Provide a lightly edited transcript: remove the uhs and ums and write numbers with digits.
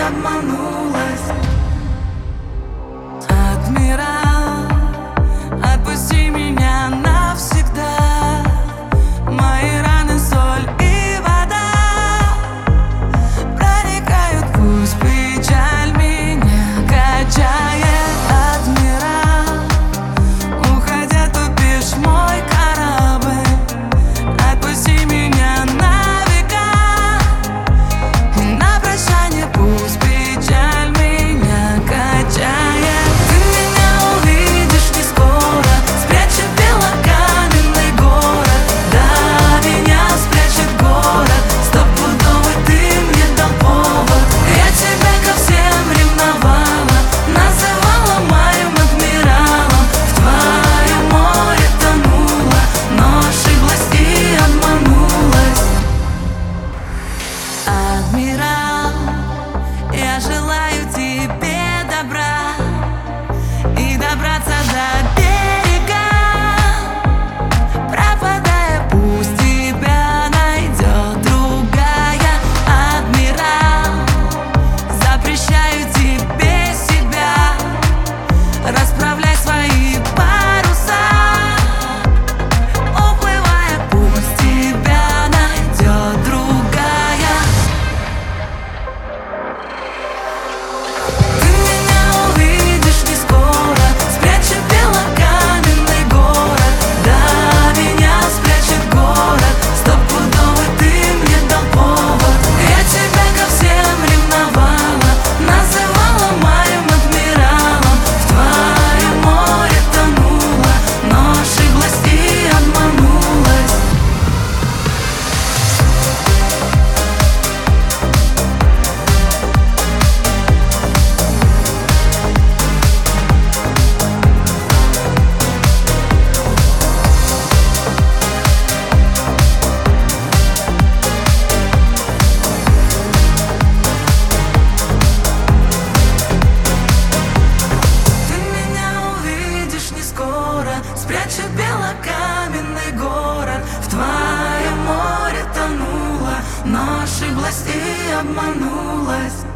обманулась. Адмирал, отпусти меня навсегда. Мои раны соль и вода проникают, пусть печаль меня качает. Адмирал, уходя, тупишь мой корабль. Отпусти меня на века, и на прощание пусть печаль меня качает. Ты меня увидишь не скоро, спрячет белокаменный город. Да, меня спрячет город, стопудовый ты мне дал повод. Я тебя ко всем ревновала, называла моим адмиралом. В твоем море тонула, но ошиблась и обманулась. Адмирал, я желаю тебе добра и добраться до берега. Пропадая, пусть тебя найдет другая. Адмирал, запрещаю тебе себя, расправляй свои паруса. Уплывая, пусть тебя найдет другая. Ты меня увидишь не скоро, спрячет белокаменный город. Да, меня спрячет город, стопудовый ты мне дал повод. Я тебя ко всем ревновала, называла моим адмиралом. В твоем море тонула, но ошиблась и обманулась. Ты меня увидишь не скоро, спрячет белокаменный город. В твоем море тонула, но ошиблась и обманулась.